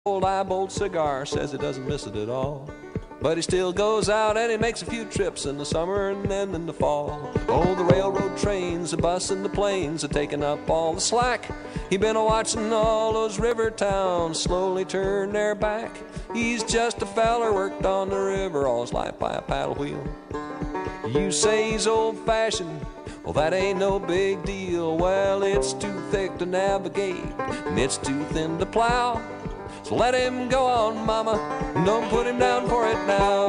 Old Eyebolt Cigar says he doesn't miss it at all. But he still goes out and he makes a few trips in the summer and then in the fall. Oh, the railroad trains, the bus and the planes are taking up all the slack. He been a-watching all those river towns slowly turn their back. He's just a feller worked on the river all his life by a paddle wheel. You say he's old-fashioned, well, that ain't no big deal. Well, it's too thick to navigate and it's too thin to plow. So let him go on, mama, don't put him down for it now.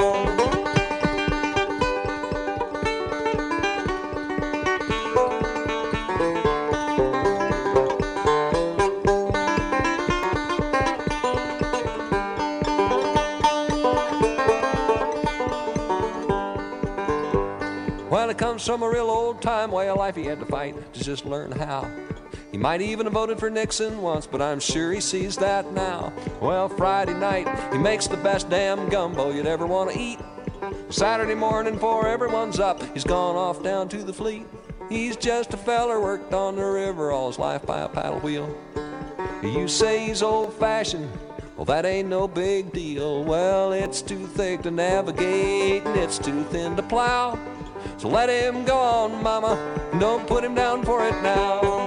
Well, it comes from a real old-time way of life he had to fight to just learn how. He might even have voted for Nixon once, but I'm sure he sees that now. Well, Friday night, he makes the best damn gumbo you'd ever want to eat. Saturday morning, before everyone's up, he's gone off down to the fleet. He's just a feller worked on the river all his life by a paddle wheel. You say he's old-fashioned, well, that ain't no big deal. Well, it's too thick to navigate and it's too thin to plow. So let him go on, mama, don't put him down for it now.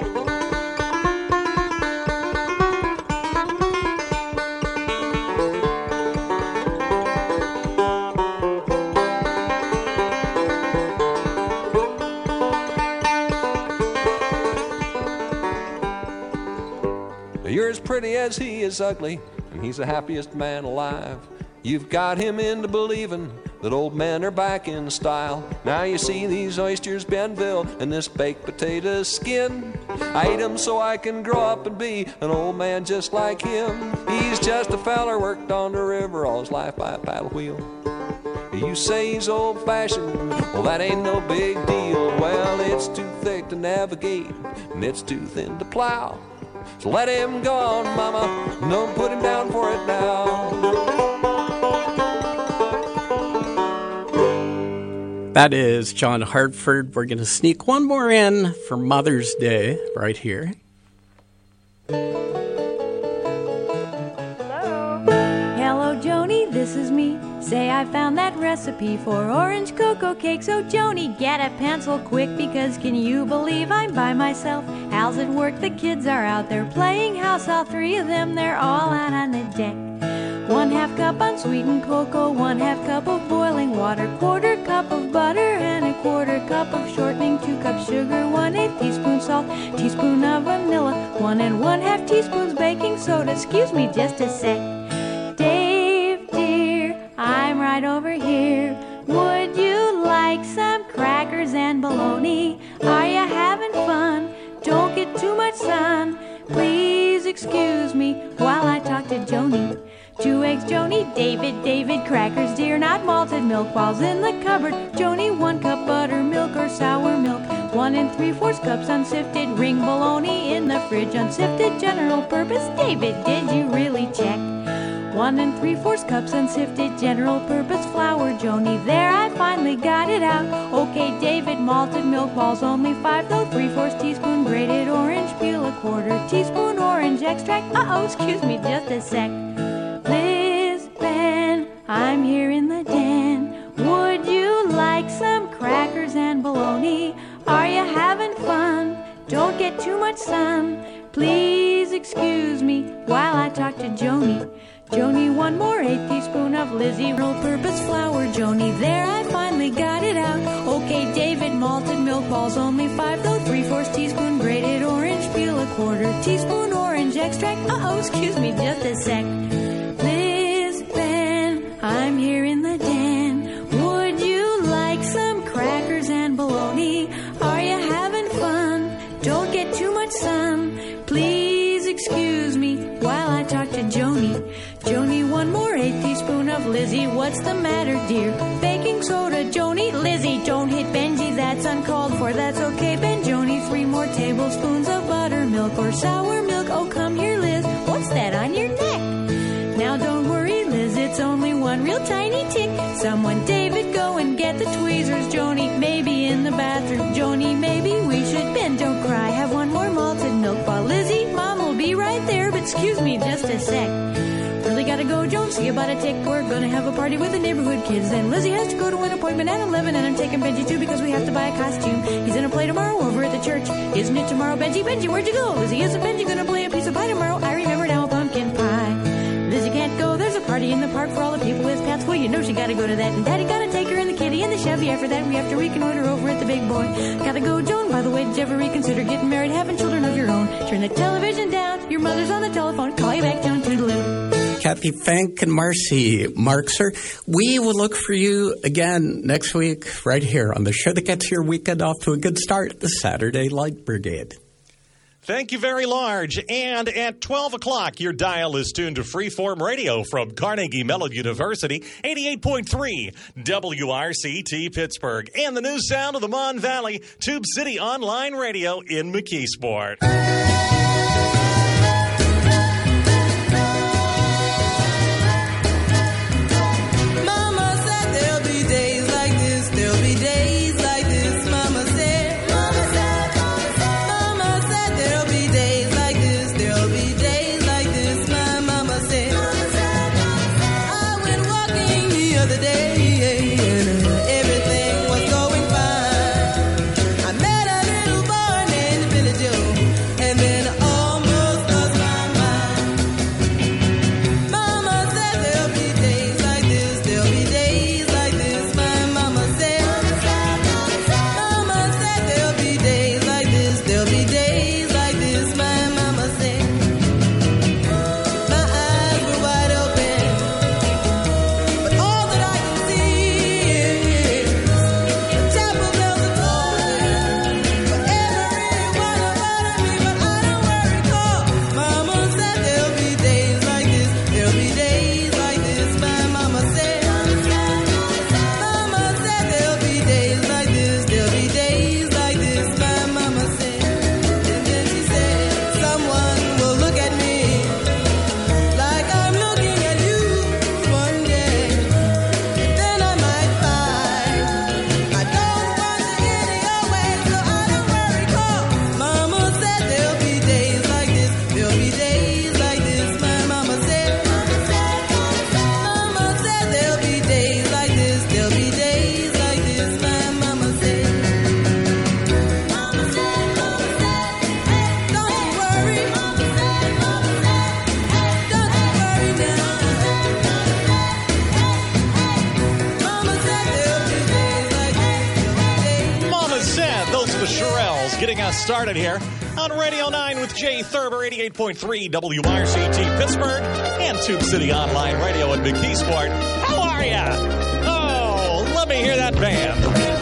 You're as pretty as he is ugly, and he's the happiest man alive. You've got him into believing that old men are back in style. Now you see these oysters, Benville, and this baked potato skin. I eat 'em so I can grow up and be an old man just like him. He's just a feller worked on the river all his life by a paddle wheel. You say he's old-fashioned, well, that ain't no big deal. Well, it's too thick to navigate, and it's too thin to plow. So let him go on, mama, don't put him down for it now. That is John Hartford. We're going to sneak one more in for Mother's Day right here. Hello, Joni, this is me. Say I found that recipe for orange cocoa cake. So, Joni, get a pencil quick, because can you believe I'm by myself? Hal's at work, the kids are out there playing house. All three of them, they're all out on the deck. 1/2 cup unsweetened cocoa, 1/2 cup of boiling water, 1/4 cup of butter, and 1/4 cup of shortening, 2 cups sugar, 1/8 teaspoon salt, teaspoon of vanilla, 1 1/2 teaspoons baking soda. Excuse me just a sec. Dave, dear, I'm right over here. Would you like some crackers and bologna? Are you having fun? Don't get too much sun. Please excuse me while I talk to Joni. 2 eggs, Joni. David, crackers, dear, not malted milk. Balls in the cupboard, Joni. 1 cup buttermilk or sour milk. 1 3/4 cups unsifted ring bologna in the fridge. Unsifted, general purpose. David, did you really check? 1 3/4 cups unsifted general purpose flour, Joni. There, I finally got it out. Okay, David, malted milk balls, only 5 though. 3/4 teaspoon grated orange peel, 1/4 teaspoon orange extract. Excuse me just a sec. Liz, Ben, I'm here in the den. Would you like some crackers and bologna? Are you having fun? Don't get too much sun. Please excuse me while I talk to Joni. Joni, 1 more 1/8 teaspoon of Lizzie all-purpose flour, Joni. There, I finally got it out. Okay, David, malted milk balls, only 5 though. 3/4 teaspoon grated orange peel, 1/4 teaspoon orange extract. Excuse me just a sec. Liz, Ben, I'm here in the den. Would you like some crackers and bologna? Are you having fun? Don't get too much sun. Please excuse me while I talk to Joni. Joni, 1 more 1/8 teaspoon of Lizzie. What's the matter, dear? Baking soda, Joni. Lizzie, don't hit Benji, that's uncalled for. That's okay, Ben. Joni, 3 more tablespoons of buttermilk or sour milk. Oh, come here, Liz. What's that on your neck? Now don't worry, Liz, it's only 1 real tiny tick. Someone, David, go and get the tweezers, Joni. Maybe in the bathroom, Joni. Maybe we should. Ben, don't cry. Have 1 more malted milk ball. Lizzie, Mom will be right there, but excuse me just a sec. go, Joan, see about a tick. We're gonna have a party with the neighborhood kids. And Lizzie has to go to an appointment at 11. And I'm taking Benji too because we have to buy a costume. He's in a play tomorrow over at the church. Isn't it tomorrow, Benji? Benji, where'd you go? Lizzie, isn't Benji gonna play a piece of pie tomorrow? I remember now, a pumpkin pie. Lizzie can't go, there's a party in the park for all the people with pets. Well, you know she gotta go to that. And Daddy gotta take her in the kitty and the Chevy. After that, we have to reconnoiter over at the big boy. Gotta go, Joan. By the way, did you ever reconsider getting married, having children of your own? Turn the television down, your mother's on the telephone. Call you back, Joan. Toodaloo. Kathy Fink and Marcy Markser. We will look for you again next week right here on the show that gets your weekend off to a good start, the Saturday Light Brigade. Thank you very large. And at 12 o'clock, your dial is tuned to Freeform Radio from Carnegie Mellon University, 88.3 WRCT Pittsburgh, and the new sound of the Mon Valley, Tube City Online Radio in McKeesport. Started here on Radio 9 with Jay Thurber, 88.3 WRCT Pittsburgh and Tube City Online Radio in McKeesport. How are ya? Oh, let me hear that band.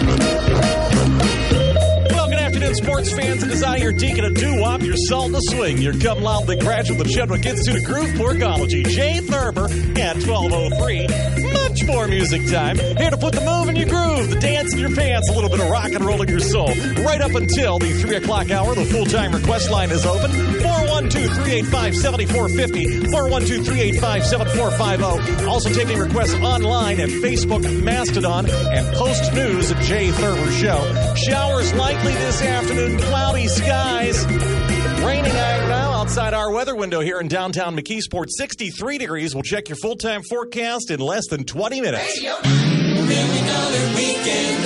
Well, good afternoon, sports fans. It is I, your deacon of doo-wop, your salt in the swing, your come loudly graduate of the Chedwick Institute of Groove Porkology, Jay Thurber at 12:03. Much more music time. Here to put the move in your groove, the dance in your pants, a little bit of rock and roll in your soul. Right up until the 3 o'clock hour, the full-time request line is open. 412-385-7450, 412-385-7450. Also taking requests online at Facebook, Mastodon, and Post News at Jay Thurber Show. Showers likely this afternoon, cloudy skies. Raining right now outside our weather window here in downtown McKeesport. 63 degrees. We'll check your full-time forecast in less than 20 minutes. $1 million weekend.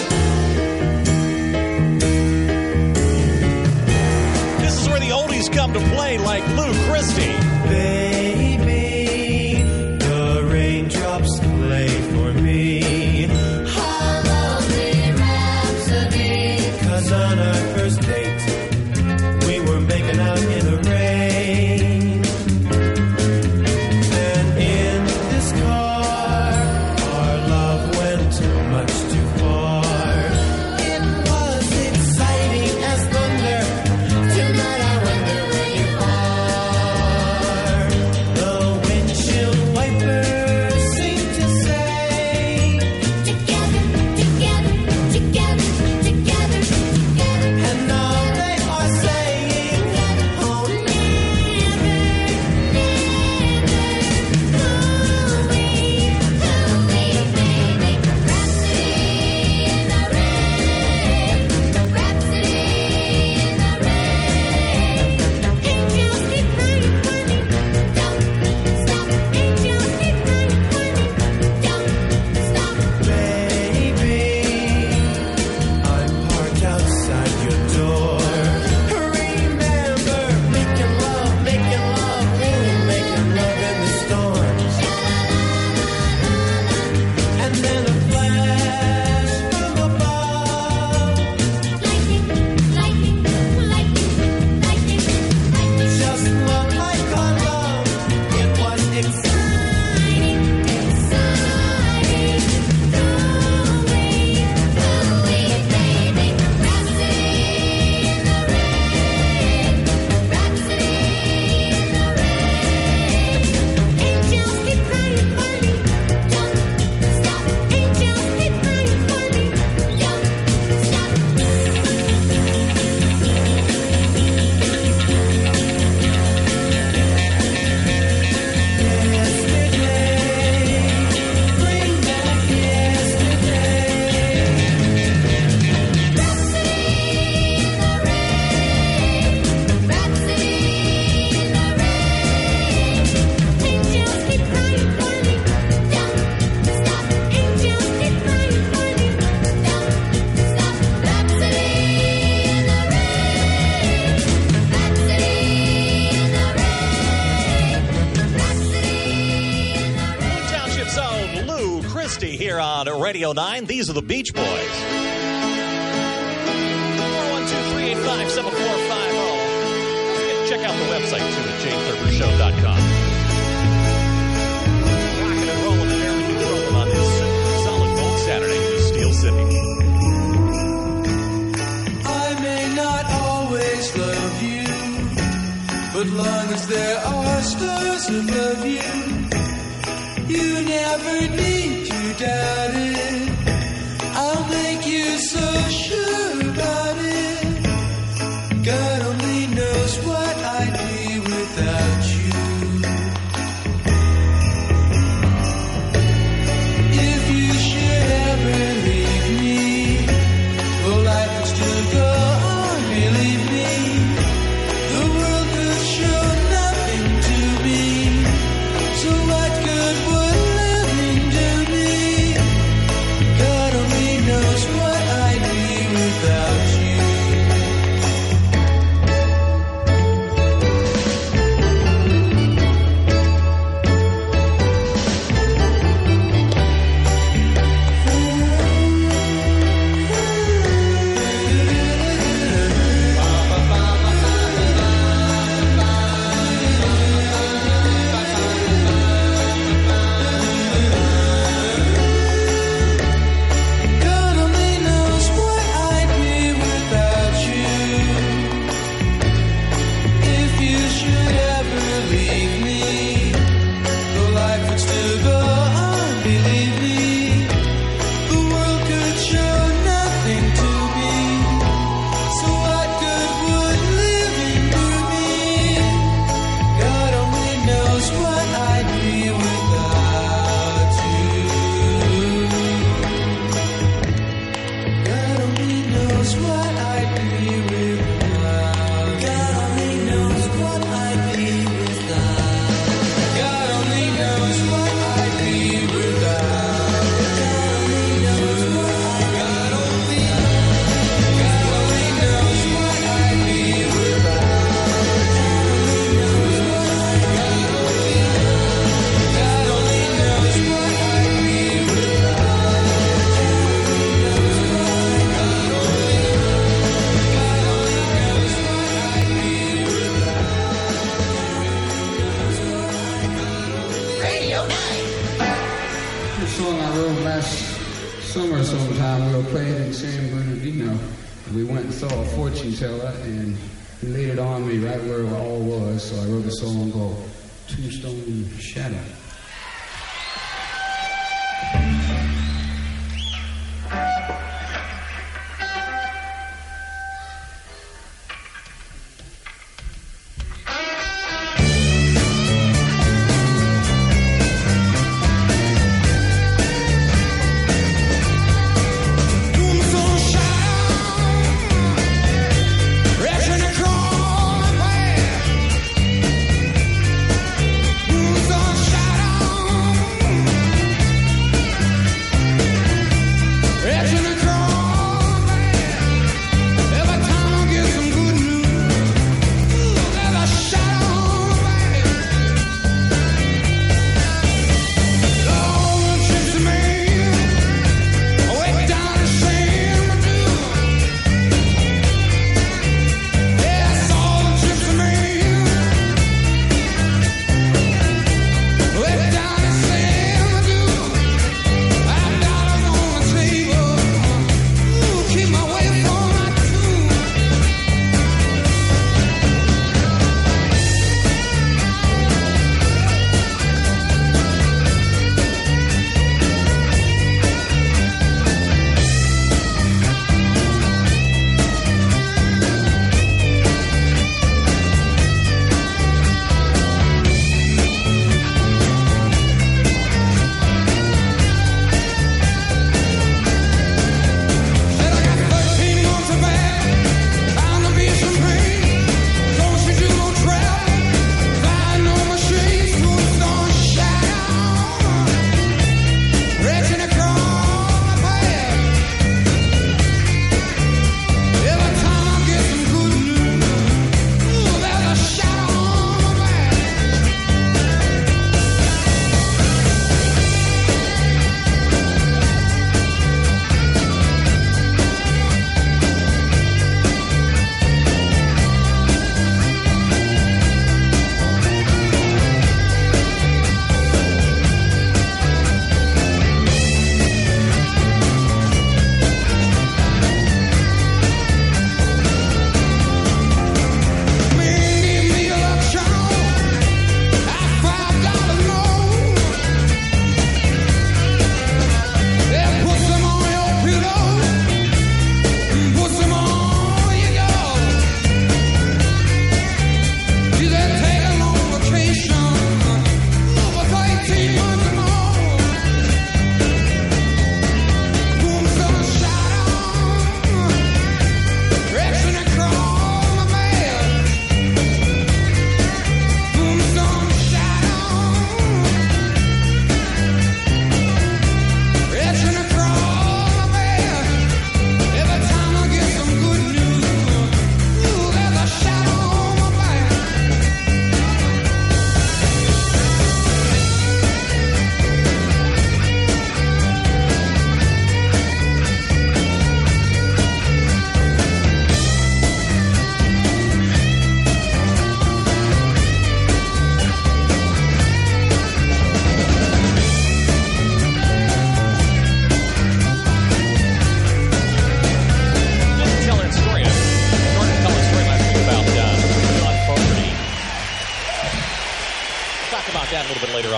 This is where the oldies come to play, like Lou Christie. Baby, the raindrops play for me. Holiday Rhapsody. 'Cause on our first date, we were making out in the rain. And in this car, our love went much too far. It was exciting as thunder. Tonight I wonder where you are. Dusty here on Radio 9. These are the Beach Boys. 412-385-7450. Check out the website, too, at jthurbershow.com. Rocking and rolling and barely controlling on this solid gold Saturday in Steel City. I may not always love you, but long as there are stars above you, you never need to doubt it. I'll make you so sure about it. God only knows what I'd be without you. If you should ever leave me, well, life would still go on, believe me. The world could show nothing to me. So what good would living do me? God only knows what I'd be without you. God only knows what I'd be without you. If you should ever leave me, the life would still go on, believe me. The world could show nothing to me. So what good would living do me? God only knows what I'd be without you. God only knows what I'd be without. God only knows what I'd be without. God only knows what I'd be without. God only knows what God only knows what I'd be without. God only knows what I'd be This song I wrote last summer sometime. We were playing in San Bernardino. We went and saw a fortune teller, and he laid it on me right where it all was. So I wrote a song called Tombstone Shadow. Shadow,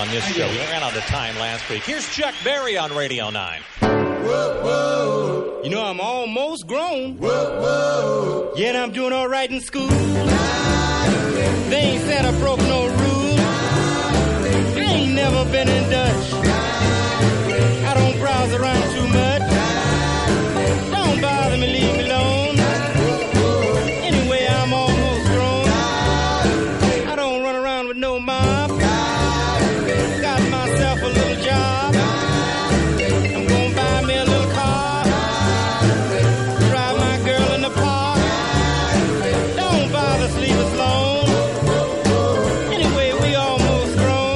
on this show. We ran out of time last week. Here's Chuck Berry on Radio 9. Whoa, whoa. You know, I'm almost grown. Whoa, whoa. Yeah, and I'm doing all right in school. They ain't said I broke no rules. I ain't never been in Dutch. I don't browse around too much. Don't bother me, leave me alone. Anyway, I'm almost grown. I don't run around with no mob. Got myself a little job. I'm gonna buy me a little car. Drive my girl in the park. Don't bother, sleep us alone. Anyway, we almost grown.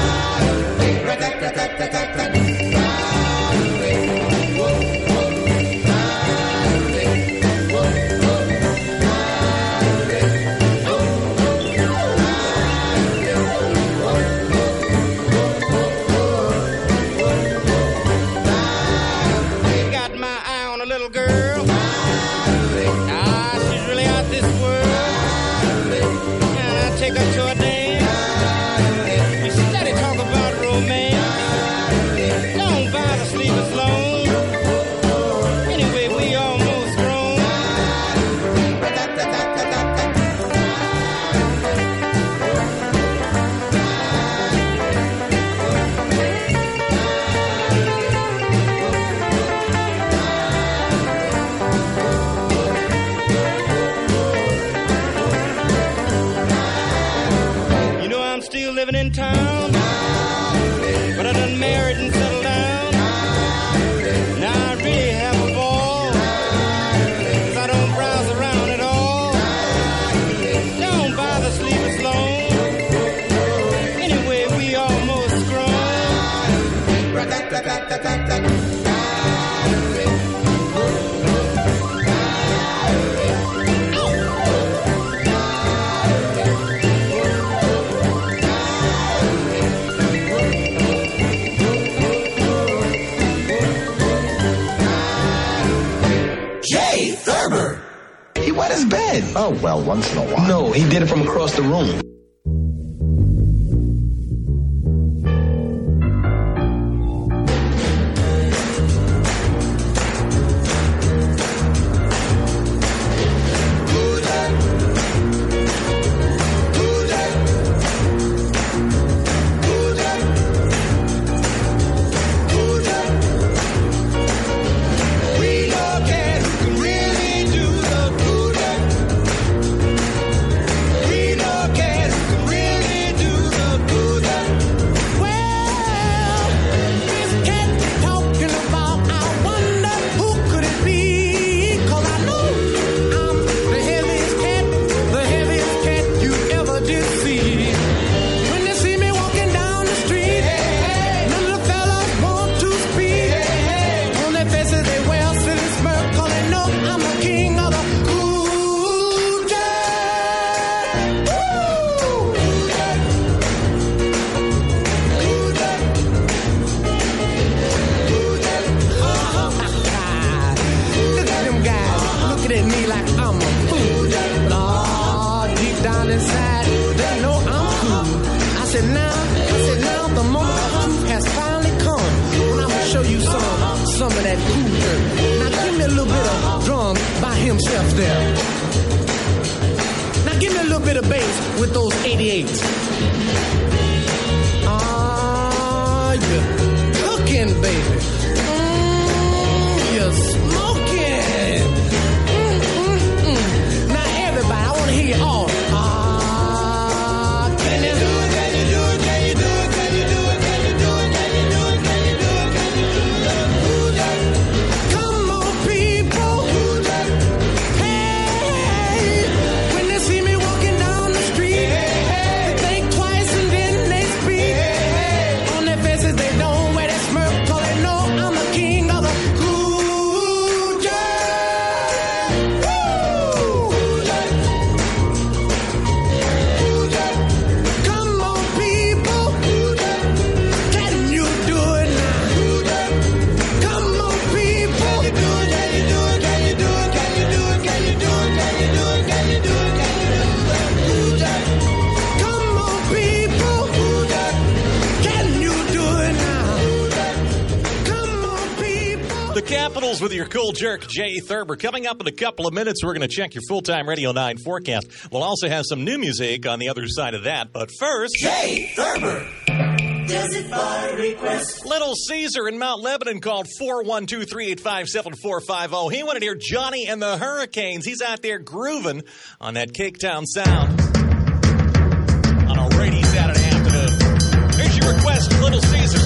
Got my eye on a little girl. Ah, she's really out this world. And I take her to a dance. We steady talk about romance. Don't bother, sleep us alone. Anyway, we almost grown. You know I'm still living in town, but I done married and settled down. Now I really have a ball, 'cause I don't browse around at all. Don't bother, sleep us alone. Anyway, we almost grown. Jay Thurber. He wet his bed. Oh, well, once in a while. No, he did it from across the room. We look at who can really do the good. We look at who can really do the good. Well, this cat talking about, I wonder who could it be? 'Cause I know I'm the heaviest cat you ever did see. When they see me walking down the street, none of the fellas want to speak. On their faces they wear a silly smirk, 'cause they know I'm the king of the cool jet. Woo! Look at them guys looking at me like I'm a fool. But deep down inside, they know I'm cool. I said now, the moment of truth has finally come. And I'm gonna show you some of that cool dirt. Now give me a little bit of drum by himself there. Now give me a little bit of bass with those 88s. Ah, you're cooking, baby. You're smoking. Now everybody, I want to hear you all. Ah, can you do it? Can you do it? Can you do it? Can you do it? Can you do it? Can you do it? Can you do it? Can you do it? Come on, people. Hey, when they see me walking down the street, they think twice and then they speak. On their faces they don't wear that smirk, 'cause they know Capitals with your cool jerk, Jay Thurber. Coming up in a couple of minutes, we're going to check your full-time Radio 9 forecast. We'll also have some new music on the other side of that. But first, Jay Thurber does it by request. Little Caesar in Mount Lebanon called 412-385-7450. He wanted to hear Johnny and the Hurricanes. He's out there grooving on that Cake Town sound on a rainy Saturday afternoon. Here's your request, Little Caesar.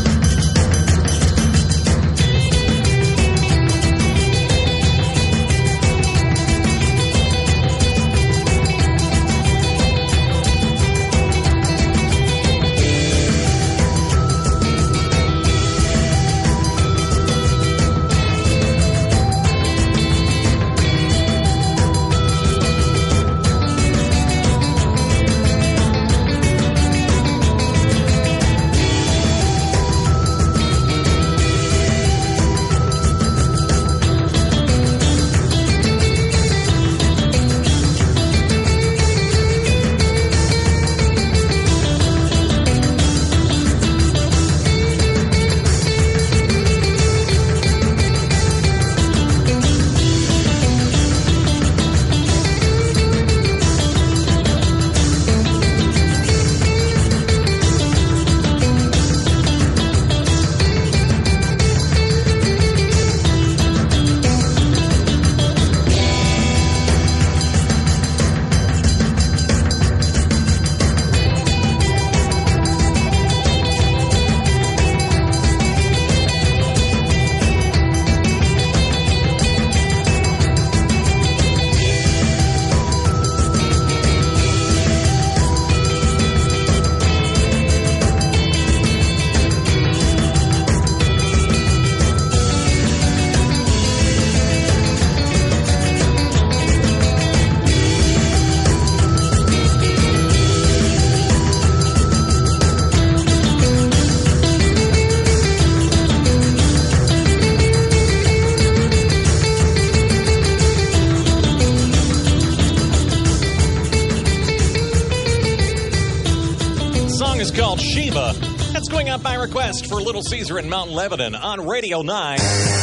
Called Shiva. That's going out by request for Little Caesar in Mount Lebanon on Radio 9.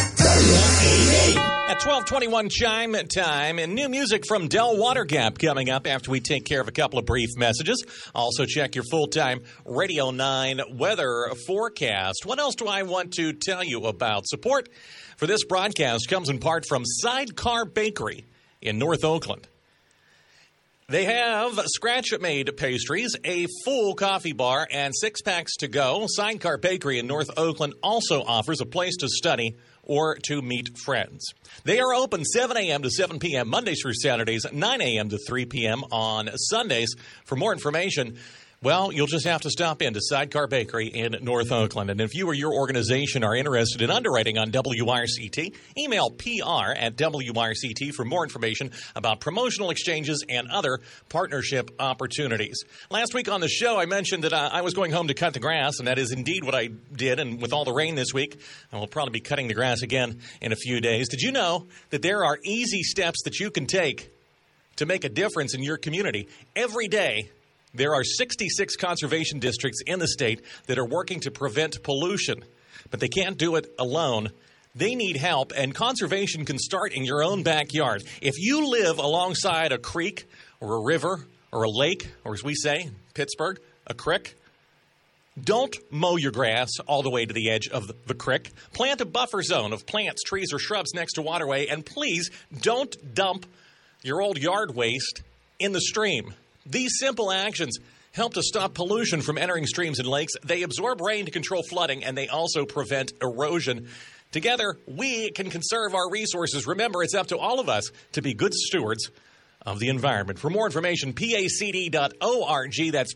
At 12:21 chime time, and new music from Del Watergap coming up after we take care of a couple of brief messages. Also check your full-time Radio 9 weather forecast. What else do I want to tell you about? Support for this broadcast comes in part from Sidecar Bakery in North Oakland. They have scratch-made pastries, a full coffee bar, and 6-packs to go. Sidecar Bakery in North Oakland also offers a place to study or to meet friends. They are open 7 a.m. to 7 p.m. Mondays through Saturdays, 9 a.m. to 3 p.m. on Sundays. For more information, well, you'll just have to stop into Sidecar Bakery in North Oakland. And if you or your organization are interested in underwriting on WRCT, email PR@WRCT for more information about promotional exchanges and other partnership opportunities. Last week on the show, I mentioned that I was going home to cut the grass, and that is indeed what I did. And with all the rain this week, I will probably be cutting the grass again in a few days. Did you know that there are easy steps that you can take to make a difference in your community every day? There are 66 conservation districts in the state that are working to prevent pollution, but they can't do it alone. They need help, and conservation can start in your own backyard. If you live alongside a creek or a river or a lake, or as we say in Pittsburgh, a crick, don't mow your grass all the way to the edge of the crick. Plant a buffer zone of plants, trees, or shrubs next to waterway, and please don't dump your old yard waste in the stream. These simple actions help to stop pollution from entering streams and lakes. They absorb rain to control flooding, and they also prevent erosion. Together, we can conserve our resources. Remember, it's up to all of us to be good stewards of the environment. For more information, pacd.org. That's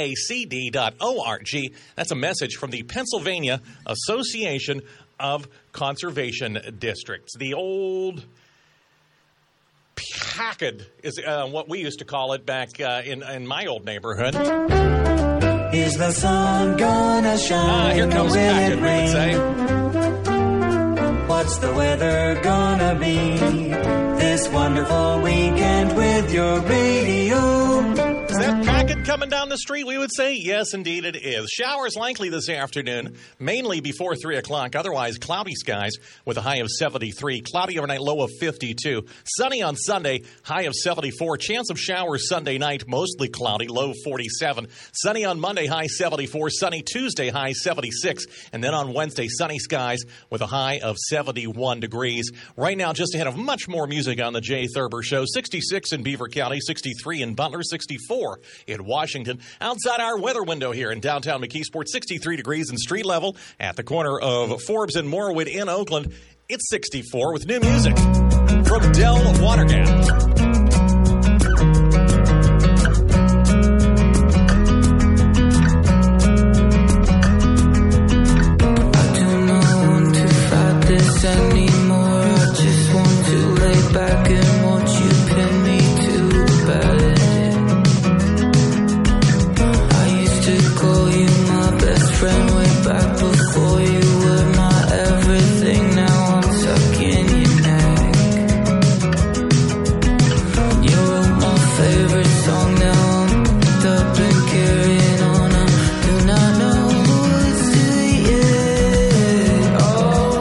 pacd.org. That's a message from the Pennsylvania Association of Conservation Districts. The old Packard is what we used to call it back in my old neighborhood. Is the sun gonna shine? Here comes Packard, we would say. What's the weather gonna be this wonderful weekend with your radio? Is that Packard? Looking coming down the street, we would say, yes, indeed it is. Showers likely this afternoon, mainly before 3 o'clock. Otherwise, cloudy skies with a high of 73. Cloudy overnight, low of 52. Sunny on Sunday, high of 74. Chance of showers Sunday night, mostly cloudy, low 47. Sunny on Monday, high 74. Sunny Tuesday, high 76. And then on Wednesday, sunny skies with a high of 71 degrees. Right now, just ahead of much more music on the Jay Thurber Show. 66 in Beaver County, 63 in Butler, 64 in Washington. Outside our weather window here in downtown McKeesport, 63 degrees in street level. At the corner of Forbes and Morwood in Oakland, it's 64 with new music from Del Watergap. Anymore, I just want to lay back and watch you pin me to the bed. I used to call you my best friend way back before you were my everything. Now I'm stuck in your neck. You wrote my favorite song, now I'm picked up and carrying on. I do not know what's to yet. Oh.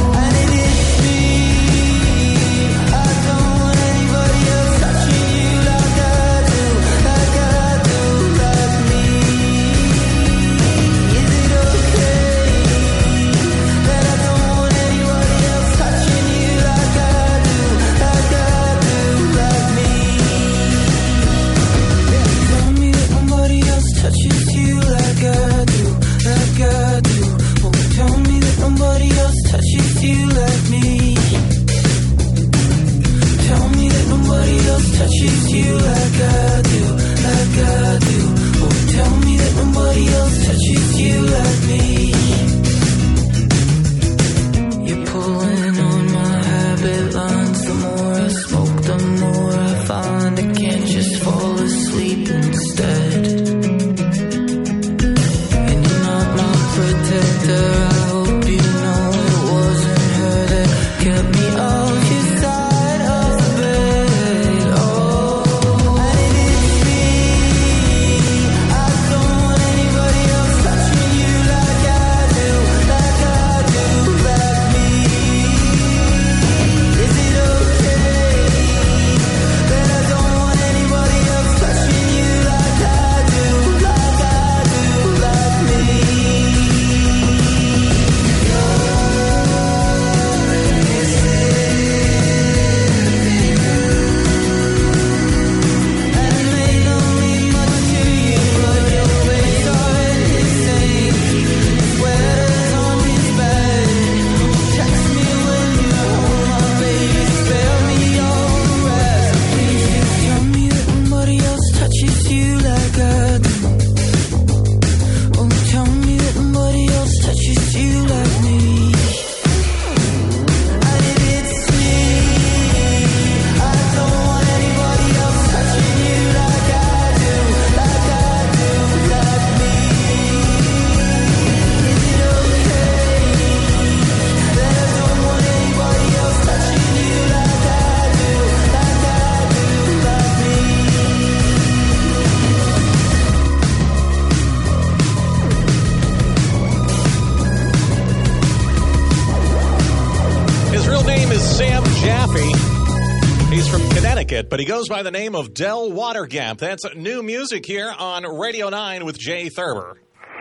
But he goes by the name of Del Watergap. That's new music here on Radio 9 with Jay Thurber.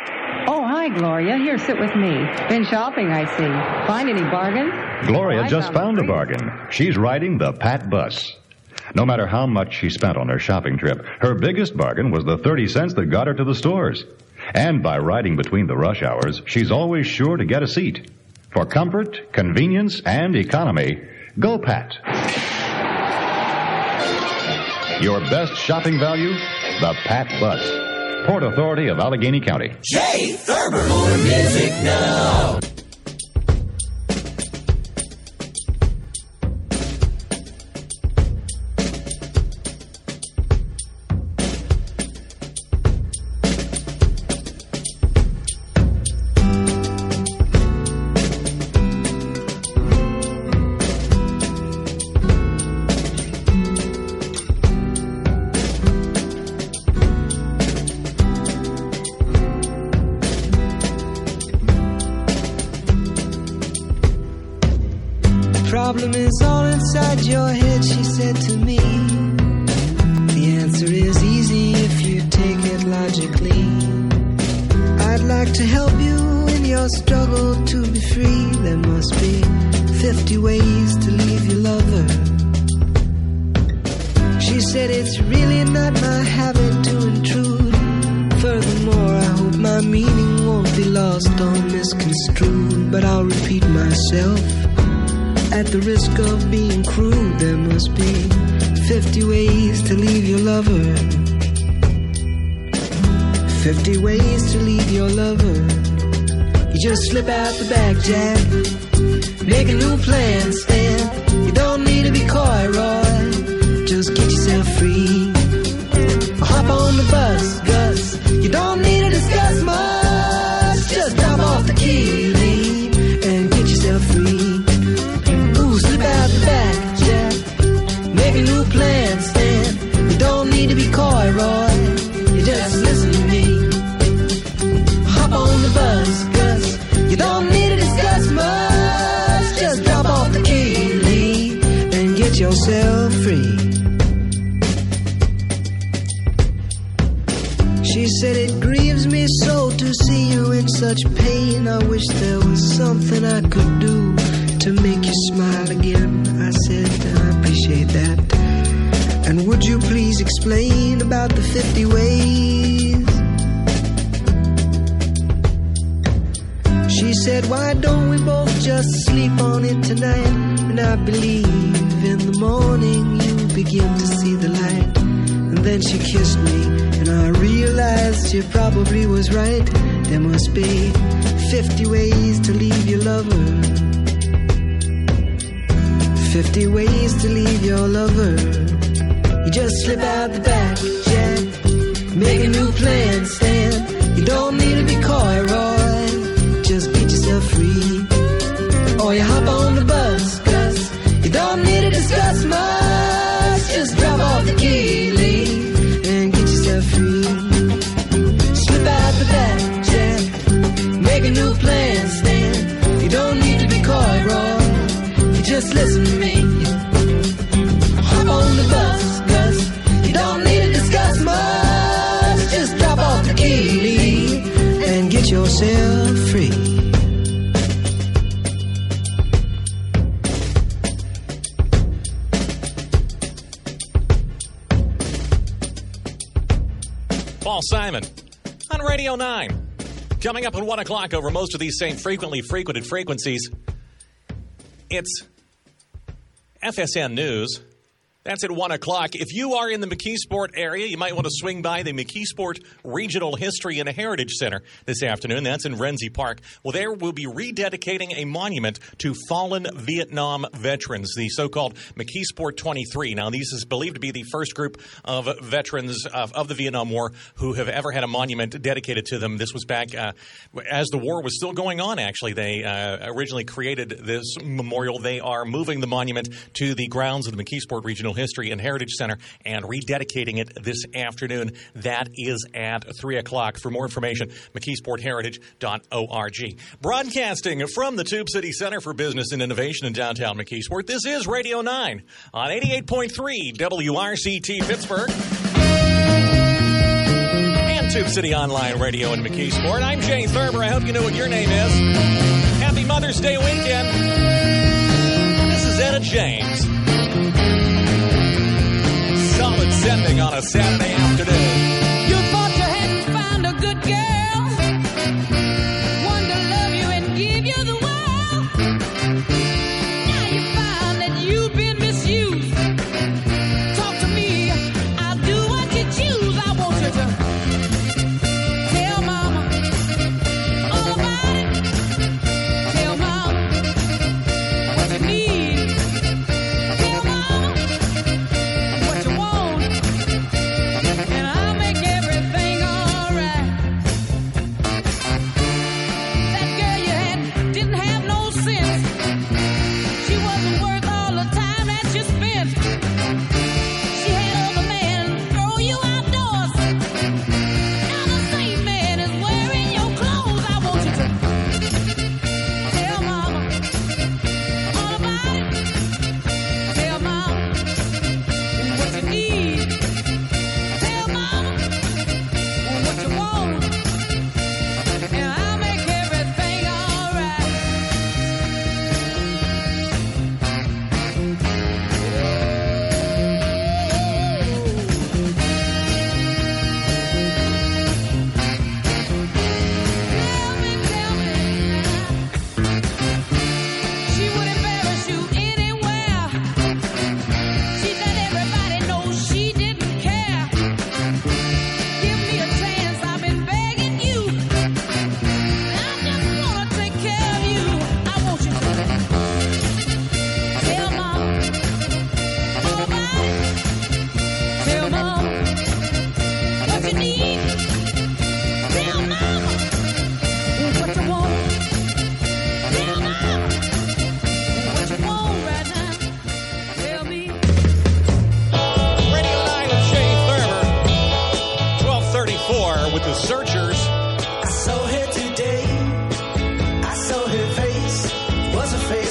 Oh, hi, Gloria. Here, sit with me. Been shopping, I see. Find any bargains? Gloria just found a bargain. She's riding the Pat Bus. No matter how much she spent on her shopping trip, her biggest bargain was the 30 cents that got her to the stores. And by riding between the rush hours, she's always sure to get a seat. For comfort, convenience, and economy, go Pat. Your best shopping value? The Pat Bus. Port Authority of Allegheny County. Jay Thurber. More music now. problem is all inside your head, she said to me. The answer is easy if you take it logically. I'd like to help you in your struggle to be free. There must be 50 ways to leave your lover. She said it's really not my habit to intrude. Furthermore, I hope my meaning won't be lost or misconstrued. But I'll repeat myself at the risk of being crude. There must be 50 ways to leave your lover. 50 ways to leave your lover. You just slip out the back, Jack. Make a new plan, Stan. You don't need to be coy, Roy. Just get yourself free. Hop on the bus, Gus. You don't need to discuss much. Just drop off the key, leave, and get yourself free. Ooh, slip out the back, Jack. Make a new plan, Stan. You don't need to be coy, Roy. You just listen to me. Hop on the bus, Gus. You don't need to discuss much. Just drop off the key, leave, and get yourself free. She said it grieves me so to see you in such pain. I wish there was something I could do to make you smile again. I said I appreciate that. And would you please explain about the 50 ways? She said, why don't we both just sleep on it tonight? And I believe in the morning you begin to see the light. And then she kissed me, and I realized she probably was right. There must be 50 ways to leave your lover. 50 ways to leave your lover. You just slip out the back, Jack. Make a new plan, Stan. You don't need to be coy, Roy. Just get yourself free. Or you hop on the bus, Gus. You don't need to discuss much. Just drop off the key, leave, and get yourself free. Slip out the back, Jack. Make a new plan, Stan. You don't need to be coy, Roy. You just listen to me. Hop on the bus, Gus. You don't need to discuss much. Just drop off the key, leave, and get yourself free. Paul Simon on Radio 9. Coming up at 1 o'clock over most of these same frequently frequented frequencies, it's FSN News. That's at 1 o'clock. If you are in the McKeesport area, you might want to swing by the McKeesport Regional History and Heritage Center this afternoon. That's in Renzi Park. Well, there we'll be rededicating a monument to fallen Vietnam veterans, the so-called McKeesport 23. Now, these is believed to be the first group of veterans of the Vietnam War who have ever had a monument dedicated to them. This was back as the war was still going on, actually. They originally created this memorial. They are moving the monument to the grounds of the McKeesport Regional History and Heritage Center and rededicating it this afternoon. That is at 3 o'clock. For more information, McKeesportHeritage.org. Broadcasting from the Tube City Center for Business and Innovation in downtown McKeesport, this is Radio 9 on 88.3 WRCT Pittsburgh and Tube City Online Radio in McKeesport. I'm Jay Thurber. I hope you know what your name is. Happy Mother's Day weekend. This is Etta James. Solid sending on a Saturday afternoon. You thought you hadn't found a good girl, one to love you and give you the world. Now you find that you've been misused. Talk to me, I'll do what you choose. I want you to tell Mama all about it. Tell Mama what you need. Tell Mama what you want. And I'll make everything alright.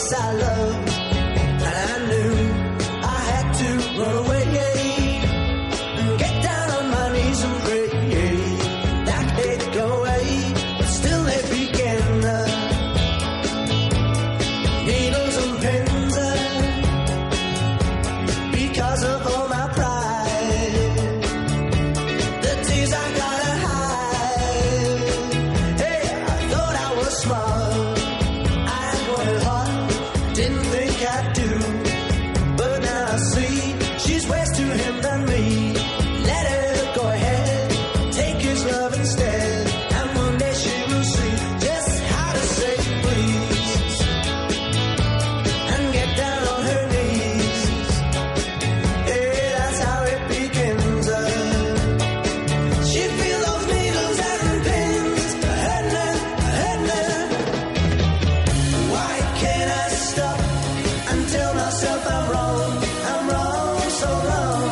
face I love, and I knew I had to run away and get down on my knees and pray that they'd go away, but still they began needles and pins because of all my pride, the tears I gotta hide. Hey, I thought I was smart, I worked hard, didn't think I'd do, but now I see she's worse to him than me. Let her go ahead, take his love instead, and one day she will see just how to say please and get down on her knees. Yeah, that's how it begins. She feels those needles and pins hurting her. Why can't I stop and tell myself I'm wrong so wrong?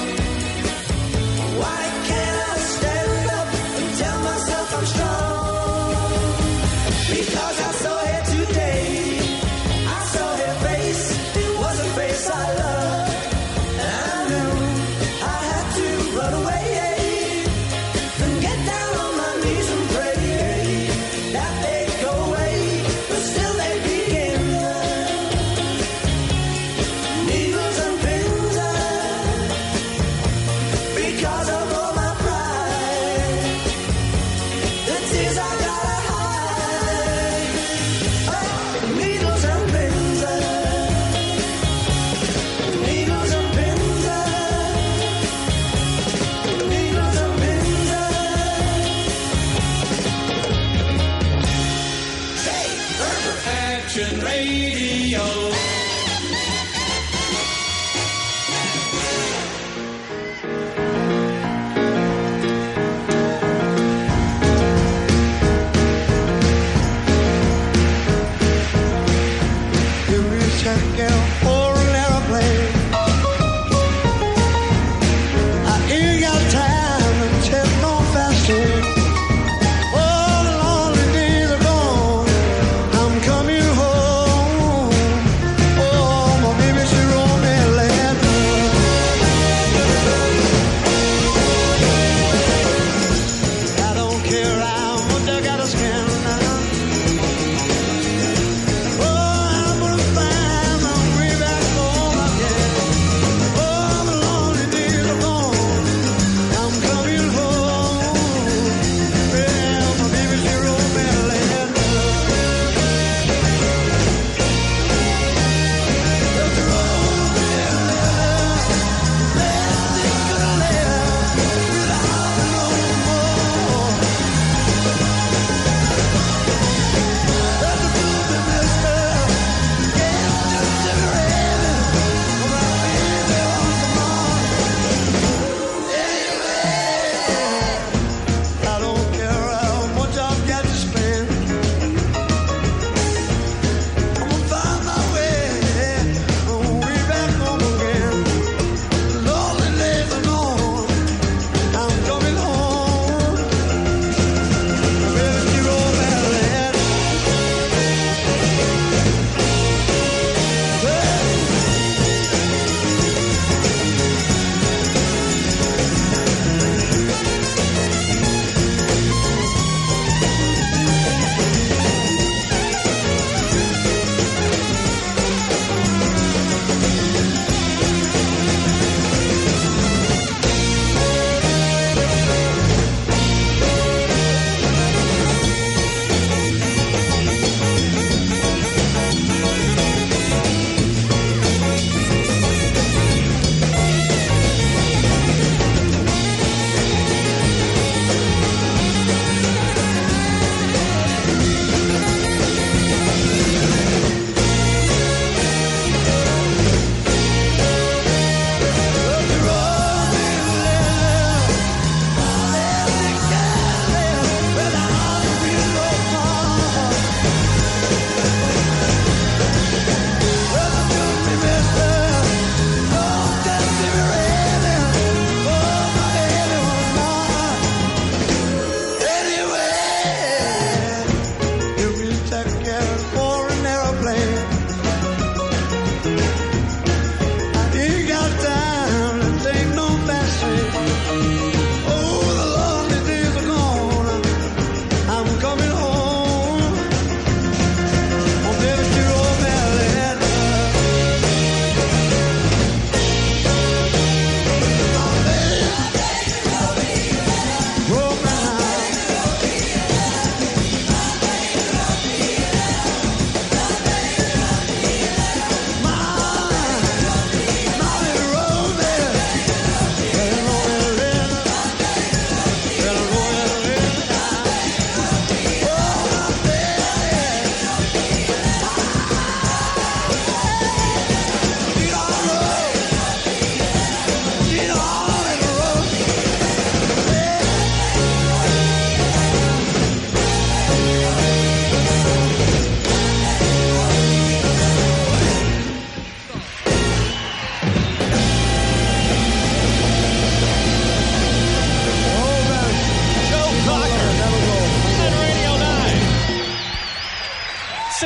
Why can't I stand up and tell myself I'm strong? Because I saw her today, I saw her face, it was a face I loved, and I knew I had to run away and get down on my knees and pray that they'd go away, but still they begin needles and pins because of all my pride, the tears I gotta hide. Oh, needles and pins, needles and pins, needles and pins. Action Radio. Give me a check or an airplane. I ain't got time to check no faster. Oh, the lonely days are gone. I'm coming home.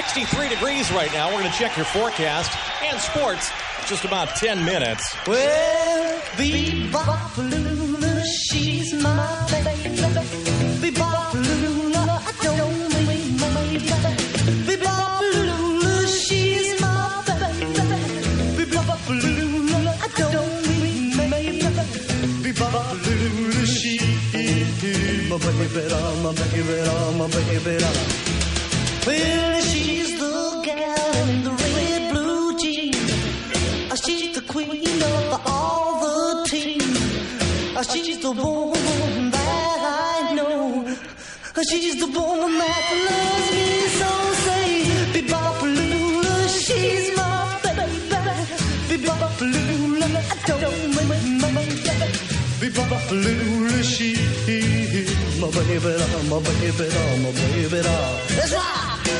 63 degrees right now. We're going to check your forecast and sports in just about 10 minutes. Well, Bebop-a-lula, she's my baby. Bebop-a-lula, I don't mean my baby. Bebop-a-lula, she's my baby. Bebop-a-lula, I don't mean my baby. Bebop-a-lula, she's my baby, my baby, my baby. Well, she's the gal in the red blue jeans. She's the queen of all the teams. She's the woman that I know. She's the woman that loves me so. Say, Bebop-a-lula, she's my baby. Bebop-a-lula, I don't mean my baby. Bebop-a-lula, she's my baby, my baby, my baby. Let's rock!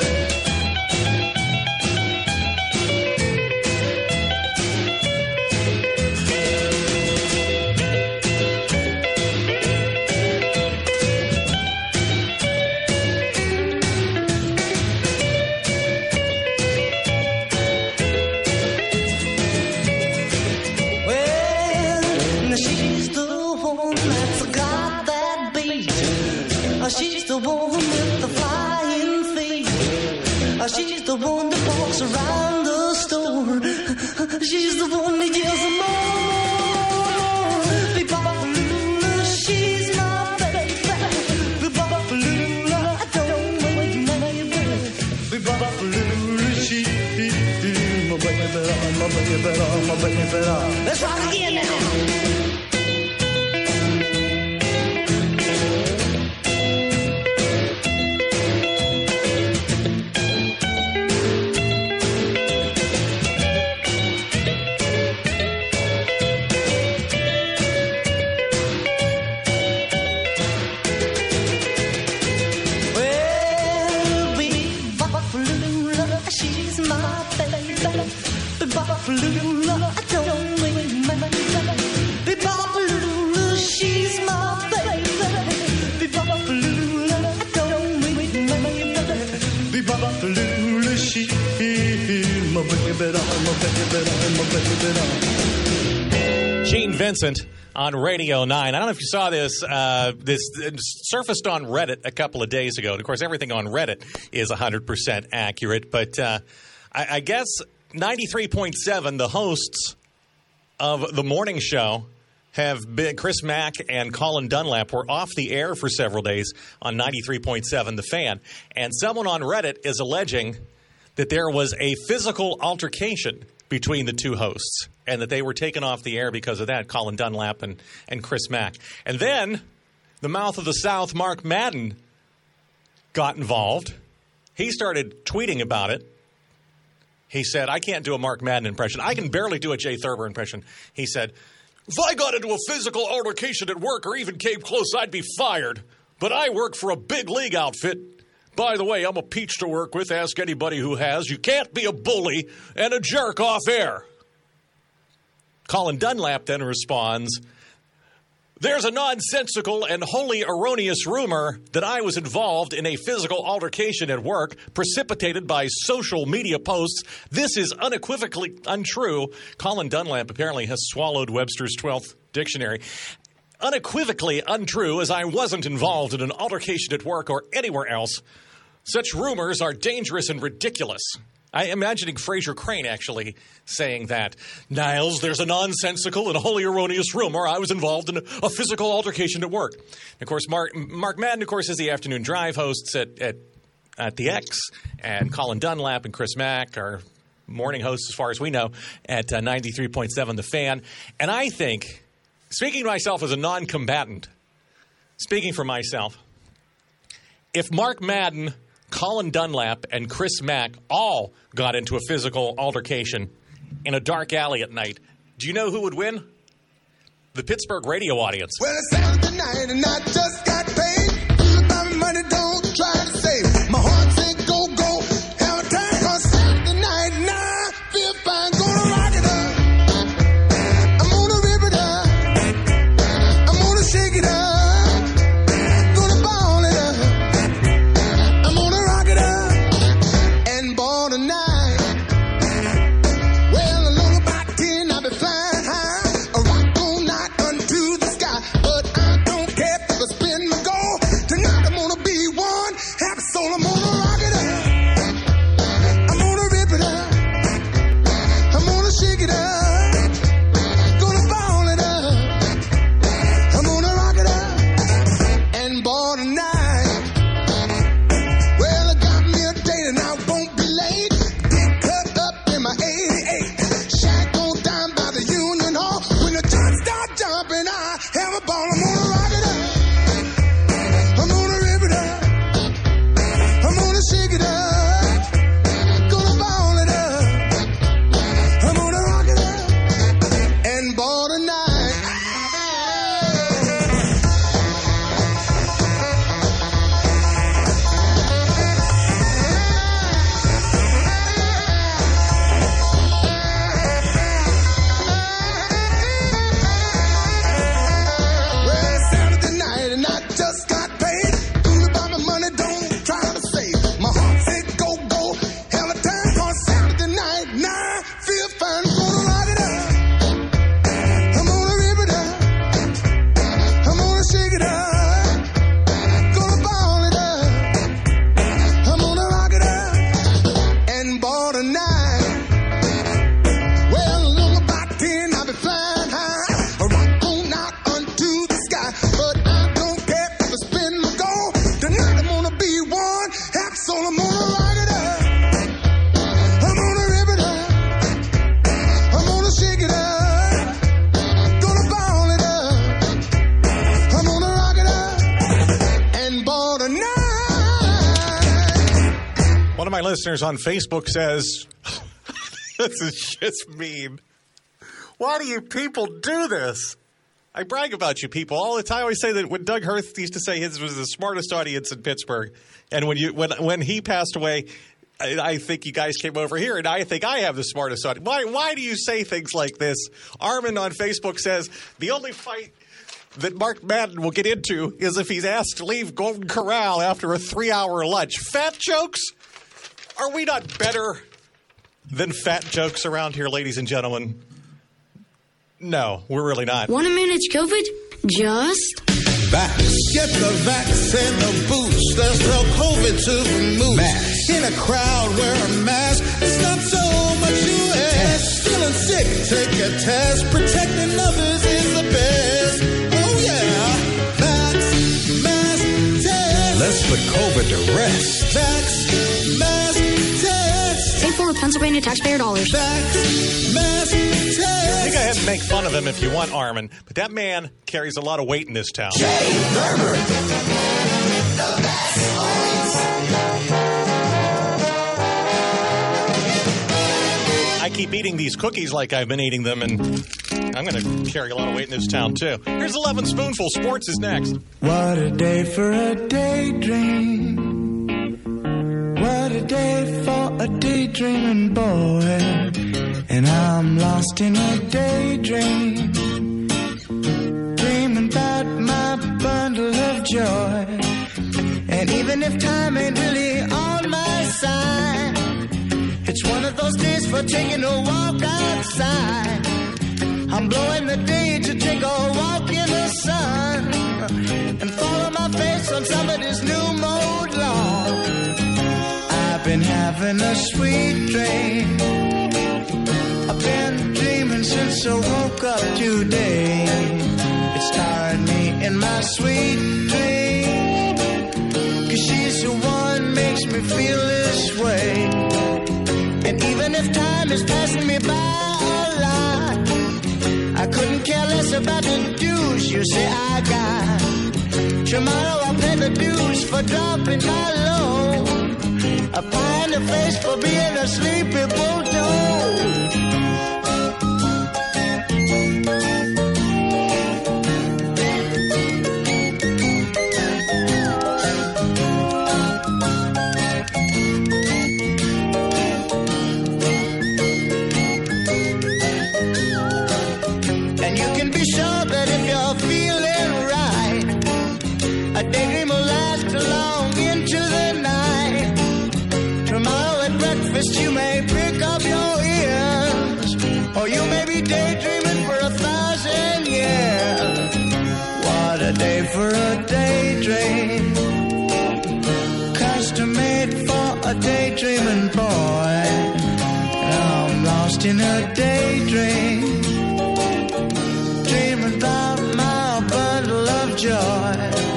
She's the one with the flying feet. She's the one that walks around the store. She's the one that yells more. Bebop-a-lula, she's my baby. Bebop-a-lula, I don't mean my baby. Bebop-a-lula, she's my baby, my baby, my baby. Let's rock again now. Bebop-a-lula, I don't mean my baby. Bebop-a-lula, she's my baby. Bebop-a-lula, I don't mean my baby. Bebop-a-lula, she's my baby, my baby. Gene Vincent on Radio 9. I don't know if you saw this. This surfaced on Reddit a couple of days ago. And of course, everything on Reddit is 100% accurate. But I guess 93.7, the hosts of the morning show have been, Chris Mack and Colin Dunlap were off the air for several days on 93.7, The Fan. And someone on Reddit is alleging that there was a physical altercation between the two hosts and that they were taken off the air because of that, Colin Dunlap and Chris Mack. And then the mouth of the South, Mark Madden, got involved. He started tweeting about it. He said, I can't do a Mark Madden impression. I can barely do a Jay Thurber impression. He said, if I got into a physical altercation at work or even came close, I'd be fired. But I work for a big league outfit. By the way, I'm a peach to work with. Ask anybody who has. You can't be a bully and a jerk off air. Colin Dunlap then responds, there's a nonsensical and wholly erroneous rumor that I was involved in a physical altercation at work precipitated by social media posts. This is unequivocally untrue. Colin Dunlap apparently has swallowed Webster's 12th dictionary. Unequivocally untrue, as I wasn't involved in an altercation at work or anywhere else. Such rumors are dangerous and ridiculous. I'm imagining Fraser Crane actually saying that. Niles, there's a nonsensical and wholly erroneous rumor I was involved in a physical altercation at work. And of course, Mark Madden, of course, is the afternoon drive hosts at the X, and Colin Dunlap and Chris Mack are morning hosts, as far as we know, at 93.7 The Fan. And I think, speaking to myself as a non-combatant, speaking for myself, if Mark Madden, Colin Dunlap, and Chris Mack all got into a physical altercation in a dark alley at night, do you know who would win? The Pittsburgh radio audience. Well, it's Saturday night and I just got paid. All about money, don't try to save. My heart said go, go. Have a time, cause Saturday night and I feel fine. Gonna rock it up. I'm gonna rip it up. I'm gonna shake it up. Gonna ball it up. I'm gonna rock it up. And boy, born tonight. Well, along about 10, I'll be flying high, a rock all night unto the sky. But I don't care if I spin my gold. Tonight I'm gonna be one happy soul. I'm gonna rock it up. I'm gonna rip it up. I'm gonna shake it up. Gonna ball it up. I'm gonna rock it up and ball tonight. Well, I got me a date and I won't be late. Big cut up in my 88. Shack on down by the Union Hall. When the jumps start jumping, I have a ball. I'm gonna rock it up. I'm gonna rip it up. I'm gonna shake it up. Gonna ball it up. I'm gonna rock it up and ball tonight. Well, it's Saturday night and I just got paid. Fool about my money, don't try to save. My heart said go, go. Hell of time on Saturday night. Nah, feel fine, gonna rock it up. I'm gonna rip it up. I'm gonna shake it up. Gonna ball it up. I'm gonna rock it up and ball tonight. Well, along about 10, I'll be flying high, a rock on out unto the sky. But I don't care if I spin my gold. Tonight I'm gonna be one happy soul. I'm gonna rock it up. I'm gonna rip it up. I'm gonna shake it up. Gonna ball it up. I'm gonna rock it up and ball tonight. One of my listeners on Facebook says, this is just mean. Why do you people do this? I brag about you people all the time. I always say that when Doug Hurth used to say his was the smartest audience in Pittsburgh, and when he passed away, I think you guys came over here, and I think I have the smartest audience. Why do you say things like this? Armin on Facebook says, the only fight that Mark Madden will get into is if he's asked to leave Golden Corral after a 3-hour lunch. Fat jokes? Are we not better than fat jokes around here, ladies and gentlemen? No, we're really not. Want to manage COVID? Just Vax. Get the vax and the boost. There's no COVID to remove. Mask. In a crowd, wear a mask. It's not so much you ask. Feeling sick, take a test. Protecting others is the best. Oh yeah. Vax, mask, test. Let's put COVID to rest. Vax, mask, test. paid for with Pennsylvania taxpayer dollars. Vax, mask, test. You go ahead and make fun of him if you want, Armin, but that man carries a lot of weight in this town. Jay Thurber, the best always. I keep eating these cookies like I've been eating them, and I'm going to carry a lot of weight in this town, too. Here's 11 Spoonful. Sports is next. What a day for a daydream. What a day for a daydreaming boy. And I'm lost in a daydream, dreaming about my bundle of joy. And even if time ain't really on my side, it's one of those days for taking a walk outside. I'm blowing the day to take a walk in the sun and follow my face on somebody's new mode lawn. I've been having a sweet dream. I've been dreaming since I woke up today. It starred me in my sweet dream, 'cause she's the one makes me feel this way. And even if time is passing me by a lot, I couldn't care less about the dues you say I got. Tomorrow I'll pay the dues for dropping my load, a pie in the face for being a sleepy bulldog. First you may prick up your ears, or you may be daydreaming for 1,000 years. What a day for a daydream, custom made for a daydreaming boy. I'm lost in a daydream, dreaming about my bundle of joy.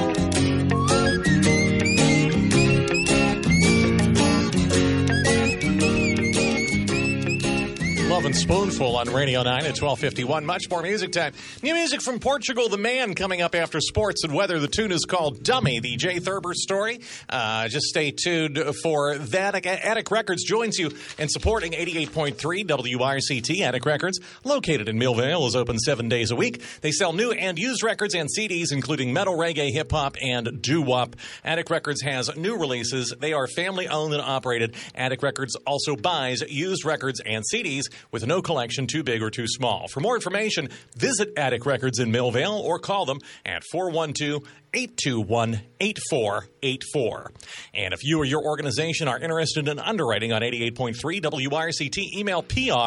Love and Spoonful on Radio 9 at 12:51. Much more music time. New music from Portugal the Man coming up after sports and weather. The tune is called Dummy, the Jay Thurber story. Just stay tuned for that. Attic Records joins you in supporting 88.3 WRCT. Attic Records, located in Millvale, is open 7 days a week. They sell new and used records and CDs, including metal, reggae, hip-hop, and doo-wop. Attic Records has new releases. They are family-owned and operated. Attic Records also buys used records and CDs with no collection too big or too small. For more information, visit Attic Records in Millvale or call them at 412-821-8484. And if you or your organization are interested in underwriting on 88.3 WRCT, email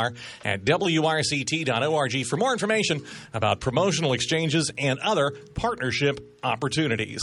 pr@wrct.org for more information about promotional exchanges and other partnership opportunities.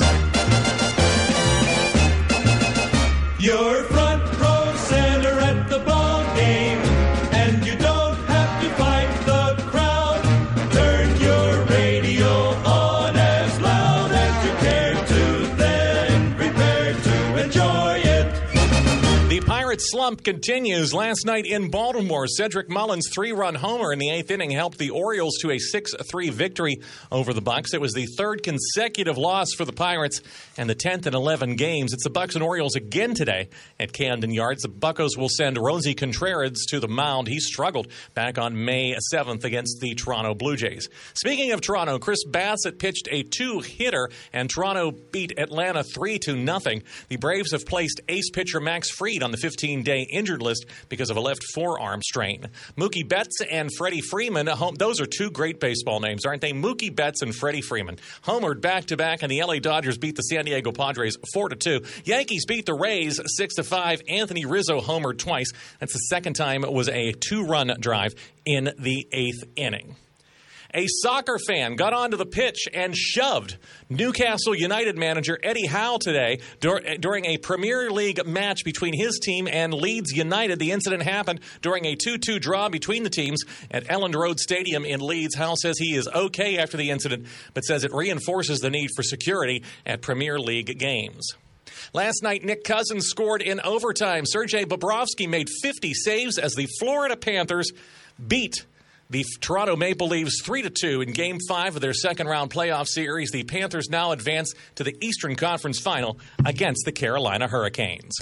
Your front row center at the ball game, and you don't have to fight the crowd. Turn your radio on as loud as you care to, then prepare to enjoy it. The Pirates slump continues. Last night in Baltimore, Cedric Mullins' 3-run homer in the 8th inning helped the Orioles to a 6-3 victory over the Bucs. It was the third consecutive loss for the Pirates and the 10th in 11 games. It's the Bucs and Orioles again today at Camden Yards. The Buccos will send Rosie Contreras to the mound. He struggled back on May 7th against the Toronto Blue Jays. Speaking of Toronto, Chris Bassett pitched a 2-hitter, and Toronto beat Atlanta 3-0. The Braves have placed ace pitcher Max Fried on the 15-day injured list because of a left forearm strain. Mookie Betts and Freddie Freeman, those are two great baseball names, aren't they? Mookie Betts and Freddie Freeman homered back-to-back, and the LA Dodgers beat the San Diego Padres 4-2. Yankees beat the Rays 6-5. Anthony Rizzo homered twice. That's the second time it was a 2-run drive in the 8th inning. A soccer fan got onto the pitch and shoved Newcastle United manager Eddie Howe today during a Premier League match between his team and Leeds United. The incident happened during a 2-2 draw between the teams at Elland Road Stadium in Leeds. Howe says he is okay after the incident, but says it reinforces the need for security at Premier League games. Last night, Nick Cousins scored in overtime. Sergei Bobrovsky made 50 saves as the Florida Panthers beat the Toronto Maple Leafs 3-2 in Game 5 of their second-round playoff series. The Panthers now advance to the Eastern Conference Final against the Carolina Hurricanes.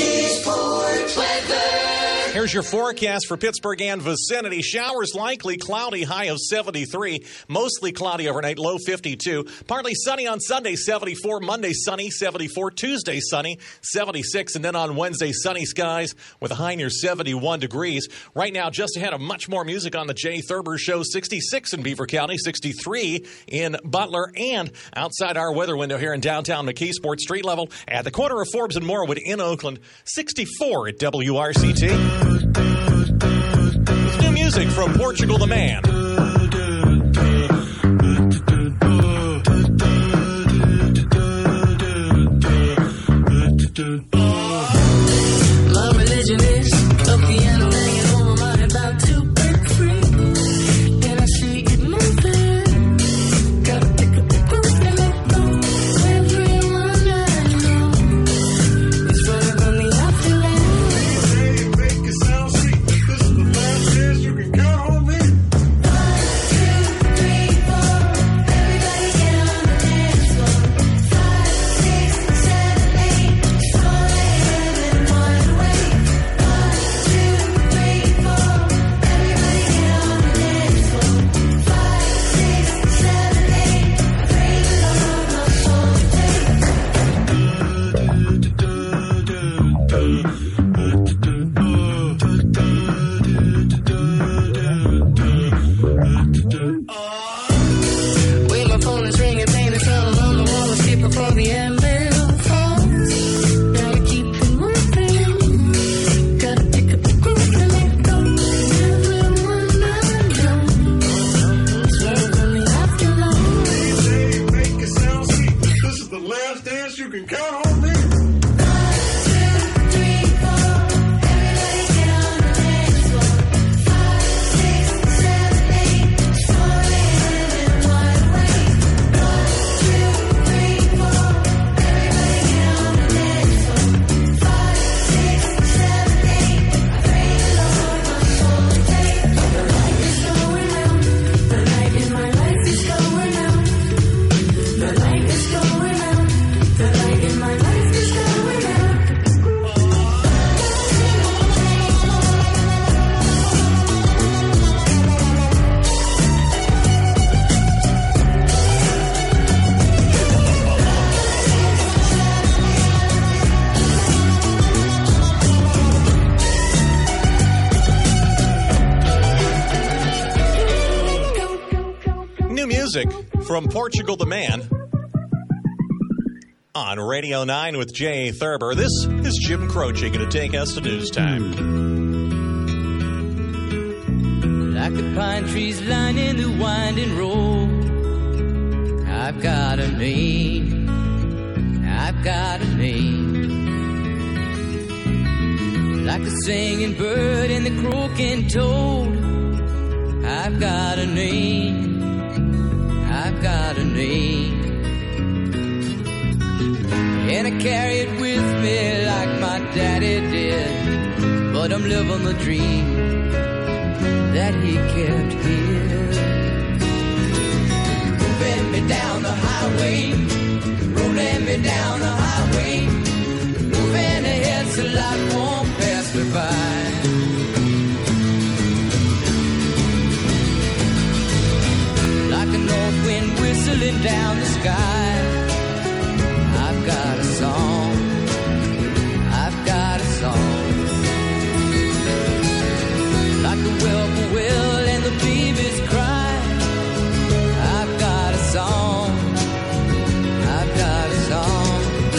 Here's your forecast for Pittsburgh and vicinity. Showers likely, cloudy, high of 73. Mostly cloudy overnight, low 52. Partly sunny on Sunday, 74. Monday, sunny, 74. Tuesday, sunny, 76. And then on Wednesday, sunny skies with a high near 71 degrees. Right now, just ahead of much more music on the Jay Thurber Show, 66 in Beaver County, 63 in Butler, and outside our weather window here in downtown McKeesport, street level at the corner of Forbes and Morwood in Oakland, 64 at WRCT. With new music from Portugal the Man. My religion is a piano hanging on my mind, about to break free. And I see it moving. Gotta pick up the groove and let go. Everyone I know is running on the afterlife. Make it sound sweet. This is the last chance you can count on me. music from Portugal the Man on Radio 9 with Jay Thurber. This is Jim Croce going to take us to news time. Like the pine trees lining the winding road, I've got a name, I've got a name. Like the singing bird and the croaking toad, I've got a name, I've got a name. And I carry it with me like my daddy did, but I'm living the dream that he kept here. Moving me down the highway, rolling me down the highway, moving ahead so life won't pass me by. Like a north wind whistling down the sky, I've got a song, I've got a song. Like the whippoorwill and the babies cry, I've got a song, I've got a song.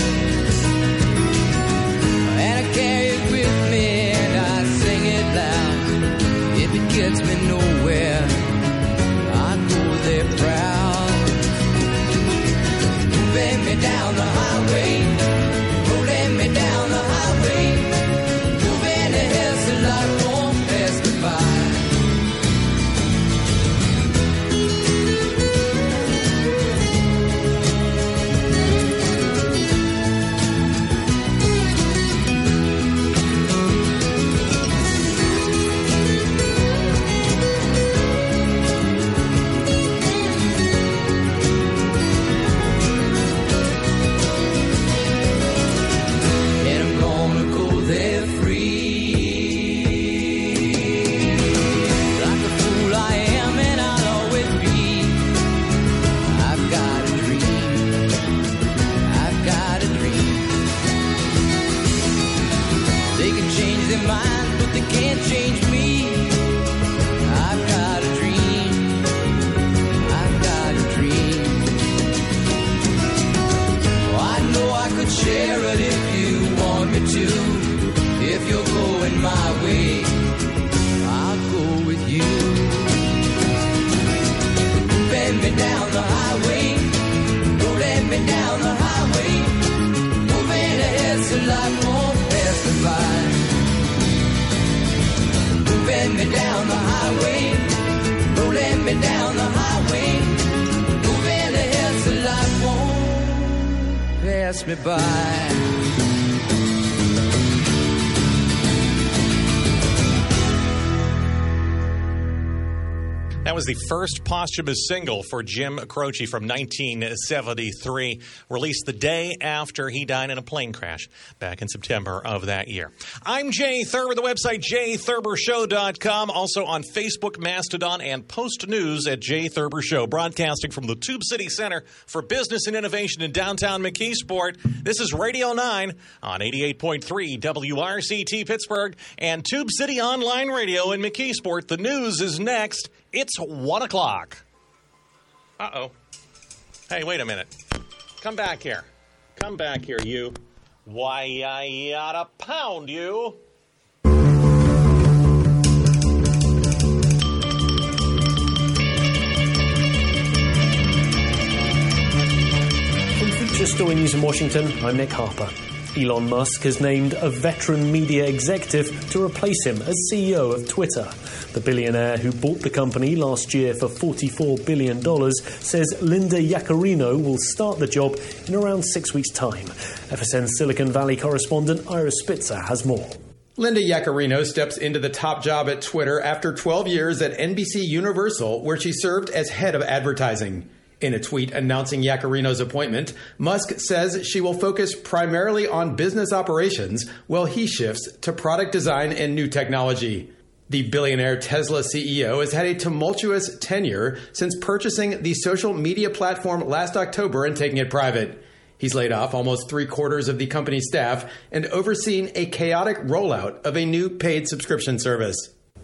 And I carry it with me and I sing it loud. If it gets me nowhere, I go there proud. Moving me down the highway, rolling me down the highway, moving ahead so life won't pass me by. Pass me by. That was the first posthumous single for Jim Croce from 1973, released the day after he died in a plane crash back in September of that year. I'm Jay Thurber, the website jaythurbershow.com, also on Facebook, Mastodon, and Post News at Jay Thurber Show, broadcasting from the Tube City Center for Business and Innovation in downtown McKeesport. This is Radio 9 on 88.3 WRCT Pittsburgh and Tube City Online Radio in McKeesport. The news is next. It's 1 o'clock. Uh-oh. Hey, wait a minute. Come back here. Come back here, you. Why, I oughta pound you. From Future Story News in Washington, I'm Nick Harper. Elon Musk has named a veteran media executive to replace him as CEO of Twitter. The billionaire who bought the company last year for $44 billion says Linda Yaccarino will start the job in around 6 weeks' time. FSN Silicon Valley correspondent Ira Spitzer has more. Linda Yaccarino steps into the top job at Twitter after 12 years at NBC Universal, where she served as head of advertising. In a tweet announcing Yaccarino's appointment, Musk says she will focus primarily on business operations while he shifts to product design and new technology. The billionaire Tesla CEO has had a tumultuous tenure since purchasing the social media platform last October and taking it private. He's laid off almost 3/4 of the company's staff and overseen a chaotic rollout of a new paid subscription service.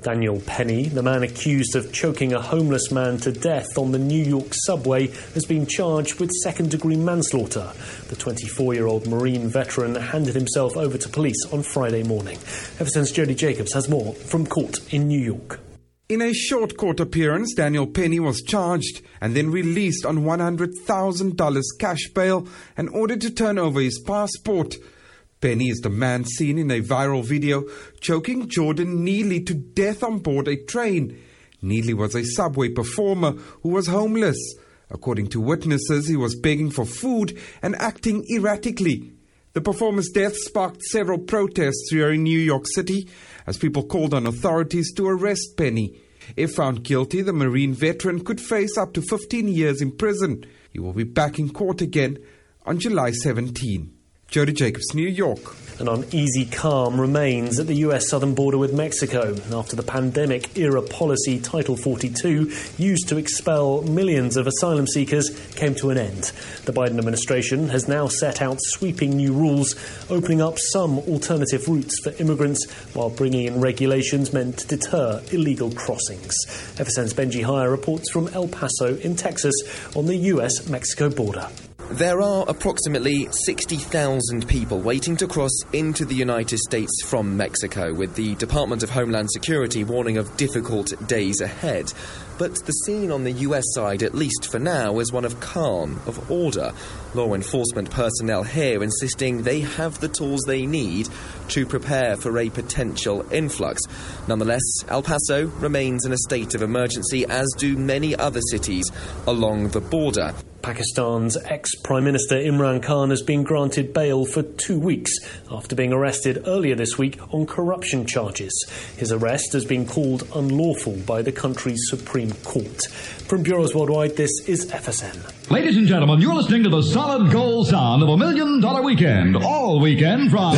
Daniel Penny, the man accused of choking a homeless man to death on the New York subway, has been charged with second-degree manslaughter. The 24-year-old Marine veteran handed himself over to police on Friday morning. FSN's Jody Jacobs has more from court in New York. In a short court appearance, Daniel Penny was charged and then released on $100,000 cash bail and ordered to turn over his passport. Penny is the man seen in a viral video choking Jordan Neely to death on board a train. Neely was a subway performer who was homeless. According to witnesses, he was begging for food and acting erratically. The performer's death sparked several protests here in New York City as people called on authorities to arrest Penny. If found guilty, the Marine veteran could face up to 15 years in prison. He will be back in court again on July 17. Jody Jacobs, New York. An uneasy calm remains at the US southern border with Mexico after the pandemic-era policy Title 42, used to expel millions of asylum seekers, came to an end. The Biden administration has now set out sweeping new rules, opening up some alternative routes for immigrants while bringing in regulations meant to deter illegal crossings. FSN's Benji Hire reports from El Paso in Texas on the US-Mexico border. There are approximately 60,000 people waiting to cross into the United States from Mexico, with the Department of Homeland Security warning of difficult days ahead. But the scene on the US side, at least for now, is one of calm, of order. Law enforcement personnel here insisting they have the tools they need to prepare for a potential influx. Nonetheless, El Paso remains in a state of emergency, as do many other cities along the border. Pakistan's ex-Prime Minister Imran Khan has been granted bail for 2 weeks after being arrested earlier this week on corruption charges. His arrest has been called unlawful by the country's Supreme Court. From Bureaus Worldwide, this is FSN. Ladies and gentlemen, you're listening to the solid gold sound of $1 Million Weekend, all weekend from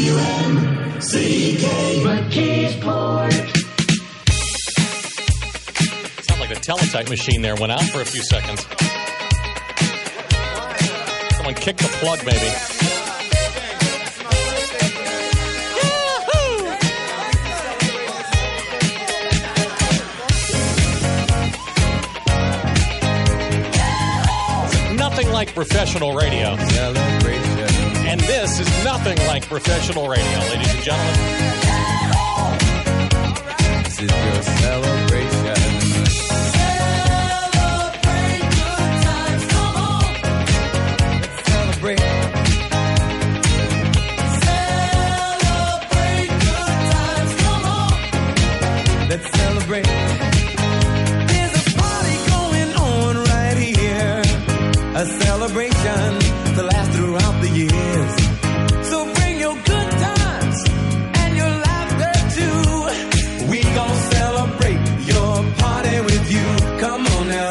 WMCK McKeesport. Sound like the teletype machine there went out for a few seconds. Someone kick the plug, maybe. Nothing like professional radio. And this is nothing like professional radio, ladies and gentlemen.